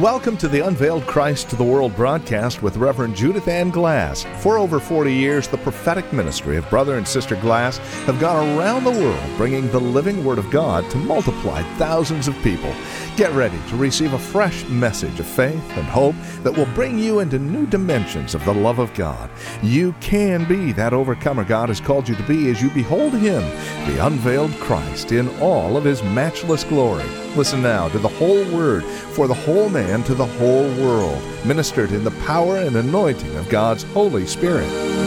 Welcome to the Unveiled Christ to the World broadcast with Reverend Judith Ann Glass. For over 40 years, the prophetic ministry of Brother and Sister Glass have gone around the world bringing the living Word of God to multiply thousands of people. Get ready to receive a fresh message of faith and hope that will bring you into new dimensions of the love of God. You can be that overcomer God has called you to be as you behold Him, the unveiled Christ, in all of His matchless glory. Listen now to the whole Word for the whole man to the whole world, ministered in the power and anointing of God's Holy Spirit.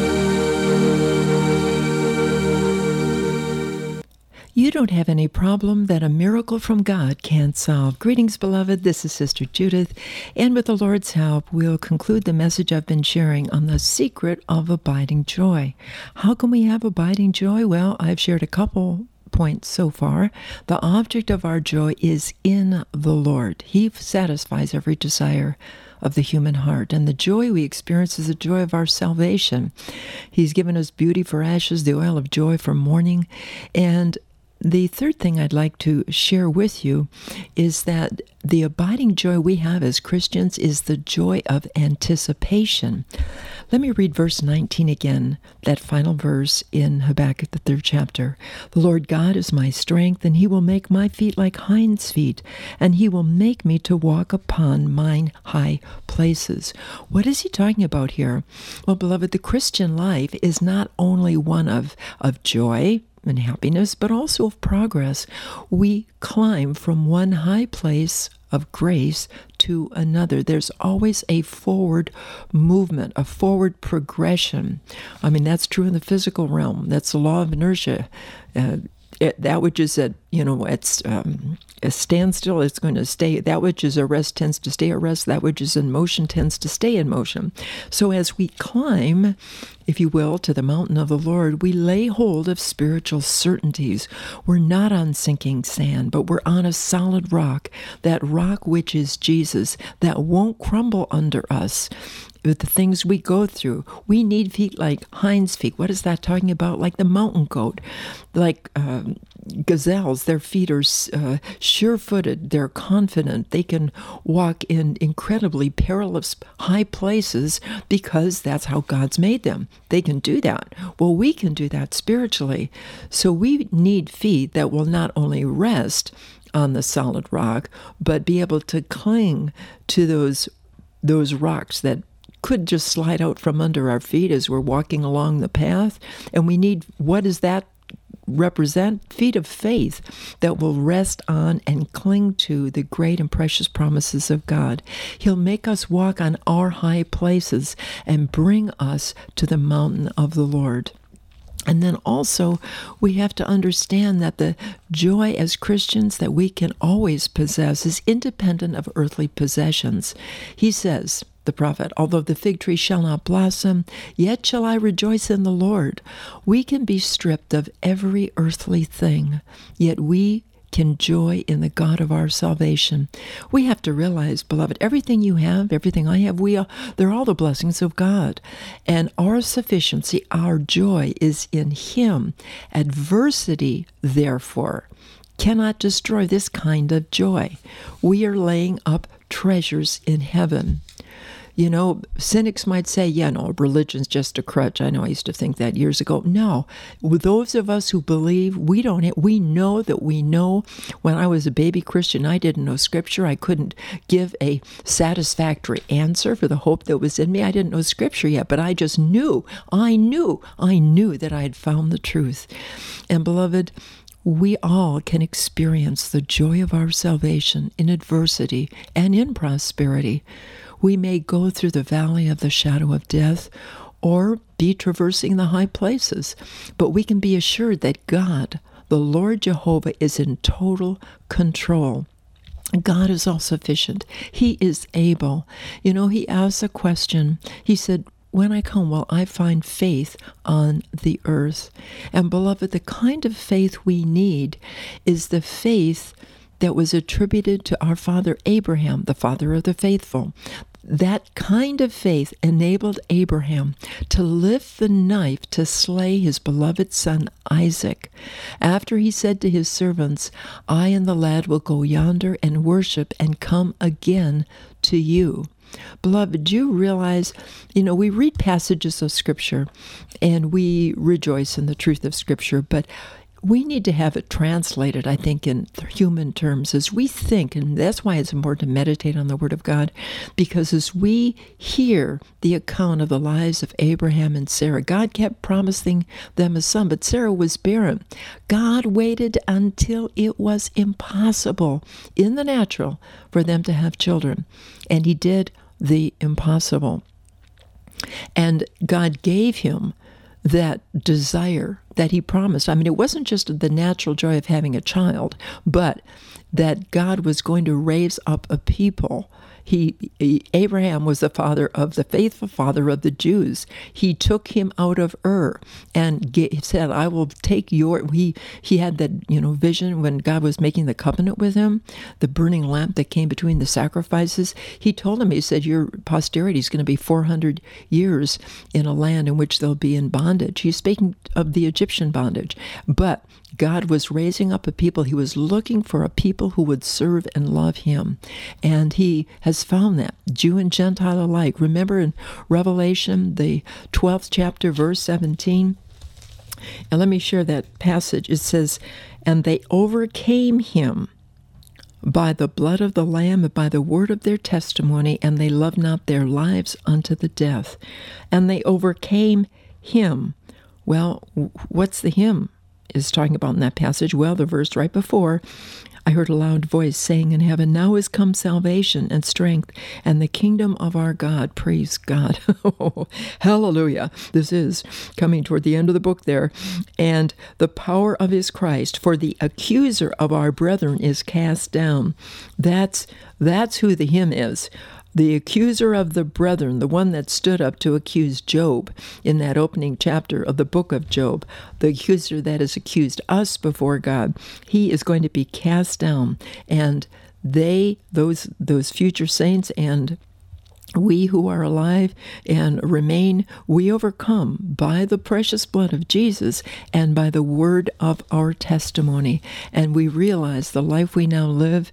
You don't have any problem that a miracle from God can't solve. Greetings, beloved. This is Sister Judith, and with the Lord's help, we'll conclude the message I've been sharing on the secret of abiding joy. How can we have abiding joy? Well, I've shared a couple points so far. The object of our joy is in the Lord. He satisfies every desire of the human heart, and the joy we experience is the joy of our salvation. He's given us beauty for ashes, the oil of joy for mourning, and the third thing I'd like to share with you is that the abiding joy we have as Christians is the joy of anticipation. Let me read verse 19 again, that final verse in Habakkuk, the 3rd chapter. The Lord God is my strength, and He will make my feet like hinds' feet, and He will make me to walk upon mine high places. What is He talking about here? Well, beloved, the Christian life is not only one of joy and happiness, but also of progress. We climb from one high place of grace to another. There's always a forward movement, a forward progression. I mean, that's true in the physical realm. That's the law of inertia. That which is at, it's a standstill, it's going to stay. That which is at rest tends to stay at rest. That which is in motion tends to stay in motion. So as we climb, if you will, to the mountain of the Lord, we lay hold of spiritual certainties. We're not on sinking sand, but we're on a solid rock, that rock which is Jesus, that won't crumble under us. With the things we go through, we need feet like hinds' feet. What is that talking about? Like the mountain goat, like gazelles. Their feet are sure-footed. They're confident. They can walk in incredibly perilous high places because that's how God's made them. They can do that. Well, we can do that spiritually. So we need feet that will not only rest on the solid rock, but be able to cling to those rocks that could just slide out from under our feet as we're walking along the path. And we need, what does that represent? Feet of faith that will rest on and cling to the great and precious promises of God. He'll make us walk on our high places and bring us to the mountain of the Lord. And then also, we have to understand that the joy as Christians that we can always possess is independent of earthly possessions. He says, the prophet, although the fig tree shall not blossom, yet shall I rejoice in the Lord. We can be stripped of every earthly thing, yet we can joy in the God of our salvation. We have to realize, beloved, everything you have, everything I have, they're all the blessings of God. And our sufficiency, our joy is in Him. Adversity, therefore, cannot destroy this kind of joy. We are laying up treasures in heaven. Cynics might say, religion's just a crutch. I know I used to think that years ago. No, with those of us who believe, we know that we know. When I was a baby Christian, I didn't know Scripture. I couldn't give a satisfactory answer for the hope that was in me. I didn't know Scripture yet, but I just knew. I knew that I had found the truth. And beloved, we all can experience the joy of our salvation in adversity and in prosperity. We may go through the valley of the shadow of death or be traversing the high places, but we can be assured that God, the Lord Jehovah, is in total control. God is all-sufficient. He is able. He asked a question. He said, when I come, will I find faith on the earth? And beloved, the kind of faith we need is the faith that was attributed to our father Abraham, the father of the faithful. That kind of faith enabled Abraham to lift the knife to slay his beloved son Isaac, after he said to his servants, I and the lad will go yonder and worship and come again to you. Beloved, do you realize, we read passages of Scripture and we rejoice in the truth of Scripture, but we need to have it translated, I think, in human terms as we think, and that's why it's important to meditate on the Word of God, because as we hear the account of the lives of Abraham and Sarah, God kept promising them a son, but Sarah was barren. God waited until it was impossible in the natural for them to have children, and He did the impossible. And God gave him that desire that He promised. I mean, it wasn't just the natural joy of having a child, but that God was going to raise up a people. Abraham was the faithful father of the Jews. He took him out of Ur and said, I will take he had that, vision when God was making the covenant with him, the burning lamp that came between the sacrifices. He told him, he said, your posterity is going to be 400 years in a land in which they'll be in bondage. He's speaking of the Egyptian bondage. But God was raising up a people. He was looking for a people who would serve and love Him. And He has found that, Jew and Gentile alike. Remember in Revelation, the 12th chapter, verse 17? And let me share that passage. It says, and they overcame him by the blood of the Lamb and by the word of their testimony, and they loved not their lives unto the death. And they overcame him. Well, what's the him is talking about in that passage? Well, the verse right before, I heard a loud voice saying in heaven, now is come salvation and strength and the kingdom of our God. Praise God. Hallelujah. This is coming toward the end of the book there. And the power of His Christ, for the accuser of our brethren is cast down. That's who the him is. The accuser of the brethren, the one that stood up to accuse Job in that opening chapter of the book of Job, the accuser that has accused us before God, he is going to be cast down. And those future saints and we who are alive and remain, we overcome by the precious blood of Jesus and by the word of our testimony. And we realize the life we now live,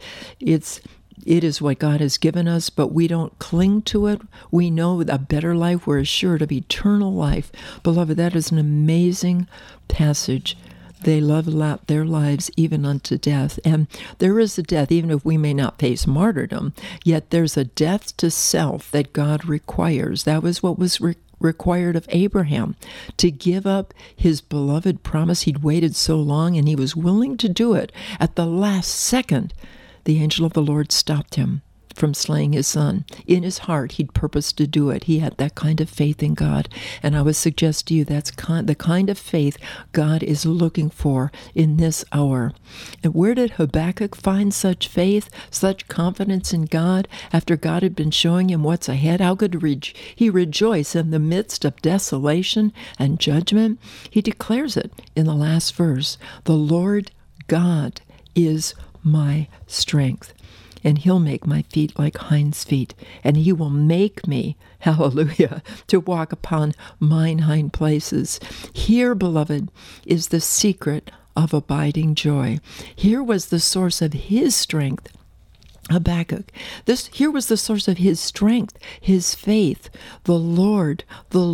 it is what God has given us, but we don't cling to it. We know a better life. We're assured of eternal life. Beloved, that is an amazing passage. They love their lives even unto death. And there is a death, even if we may not face martyrdom, yet there's a death to self that God requires. That was what was required of Abraham, to give up his beloved promise. He'd waited so long, and he was willing to do it at the last second. The angel of the Lord stopped him from slaying his son. In his heart, he'd purposed to do it. He had that kind of faith in God. And I would suggest to you that's the kind of faith God is looking for in this hour. And where did Habakkuk find such faith, such confidence in God, after God had been showing him what's ahead? How could he rejoice in the midst of desolation and judgment? He declares it in the last verse. The Lord God is my strength, and He'll make my feet like hinds' feet, and He will make me, hallelujah, to walk upon mine hind places. Here, beloved, is the secret of abiding joy. Here was the source of his strength. Habakkuk. Here was the source of his strength, his faith. The Lord,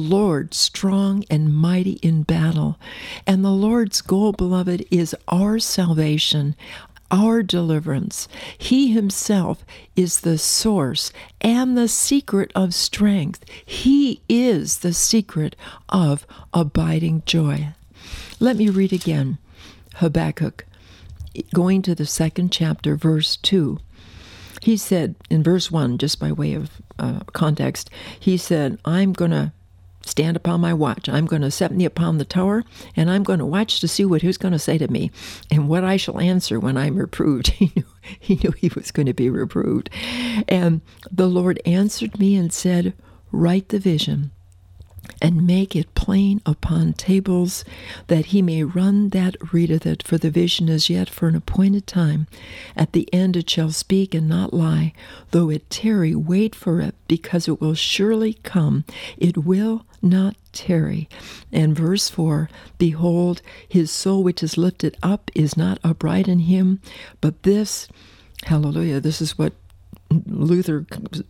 strong and mighty in battle. And the Lord's goal, beloved, is our salvation, our deliverance. He Himself is the source and the secret of strength. He is the secret of abiding joy. Let me read again Habakkuk, going to the 2nd chapter, verse 2. He said in verse 1, just by way of context, he said, I'm going to stand upon my watch. I'm going to set me upon the tower, and I'm going to watch to see what He's going to say to me, and what I shall answer when I'm reproved. He knew he was going to be reproved. And the Lord answered me and said, write the vision and make it plain upon tables, that he may run that readeth it. For the vision is yet for an appointed time. At the end it shall speak and not lie. Though it tarry, wait for it, because it will surely come. It will not tarry. And verse 4, behold, his soul which is lifted up is not upright in him, but this, hallelujah, this is what Luther,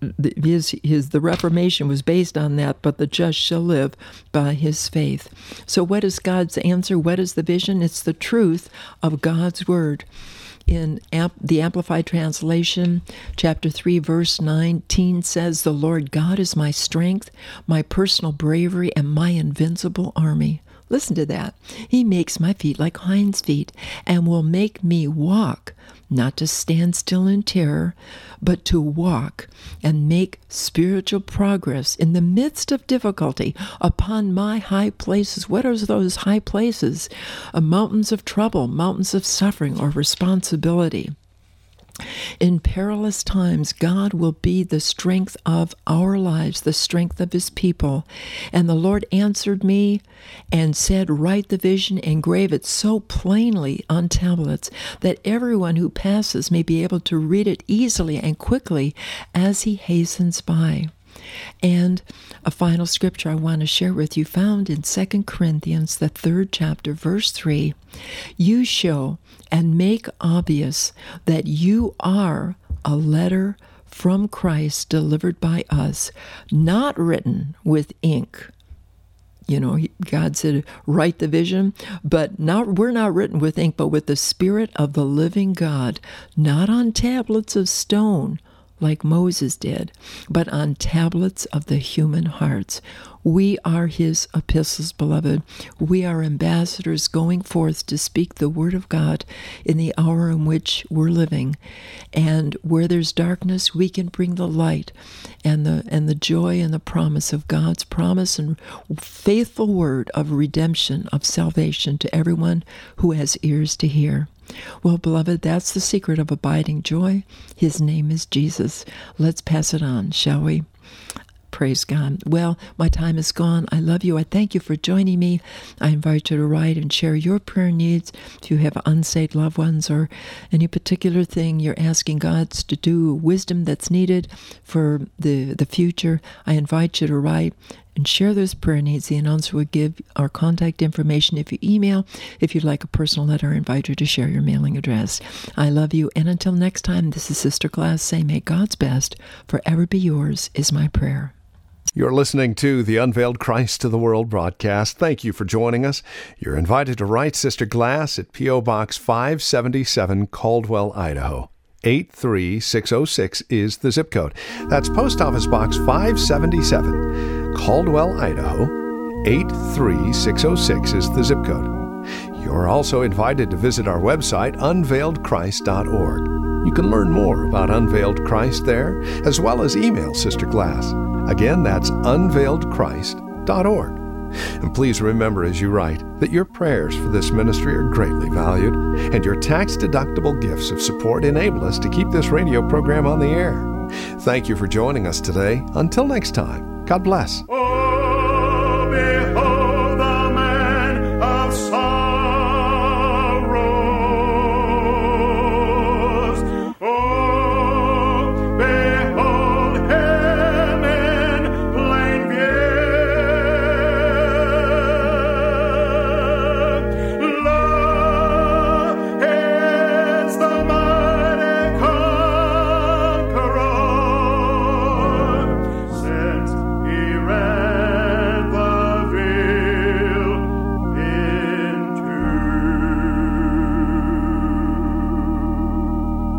the Reformation was based on that, but the just shall live by his faith. So what is God's answer? What is the vision? It's the truth of God's word. In the Amplified Translation, chapter 3, verse 19 says, the Lord God is my strength, my personal bravery, and my invincible army. Listen to that. He makes my feet like hinds' feet and will make me walk, not to stand still in terror, but to walk and make spiritual progress in the midst of difficulty upon my high places. What are those high places? Mountains of trouble, mountains of suffering or responsibility. In perilous times, God will be the strength of our lives, the strength of his people. And the Lord answered me and said, write the vision, engrave it so plainly on tablets that everyone who passes may be able to read it easily and quickly as he hastens by. And a final scripture I want to share with you, found in 2 Corinthians, the 3rd chapter, verse 3. You show and make obvious that you are a letter from Christ delivered by us, not written with ink. You know, God said, write the vision, but we're not written with ink, but with the Spirit of the living God, not on tablets of stone, like Moses did, but on tablets of the human hearts. We are his epistles, beloved. We are ambassadors going forth to speak the word of God in the hour in which we're living. And where there's darkness, we can bring the light and the joy and the promise of God's promise and faithful word of redemption, of salvation to everyone who has ears to hear. Well, beloved, that's the secret of abiding joy. His name is Jesus. Let's pass it on, shall we? Praise God. Well, my time is gone. I love you. I thank you for joining me. I invite you to write and share your prayer needs. If you have unsaved loved ones or any particular thing you're asking God to do, wisdom that's needed for the future, I invite you to write and share those prayer needs. The announcer will give our contact information if you email. If you'd like a personal letter, I invite you to share your mailing address. I love you. And until next time, this is Sister Glass saying, may God's best forever be yours is my prayer. You're listening to the Unveiled Christ to the World broadcast. Thank you for joining us. You're invited to write Sister Glass at P.O. Box 577, Caldwell, Idaho. 83606 is the zip code. That's Post Office Box 577, Caldwell, Idaho. 83606 is the zip code. You're also invited to visit our website, unveiledchrist.org. You can learn more about Unveiled Christ there, as well as email Sister Glass. Again, that's unveiledchrist.org. And please remember as you write that your prayers for this ministry are greatly valued, and your tax-deductible gifts of support enable us to keep this radio program on the air. Thank you for joining us today. Until next time, God bless. Oh, behold.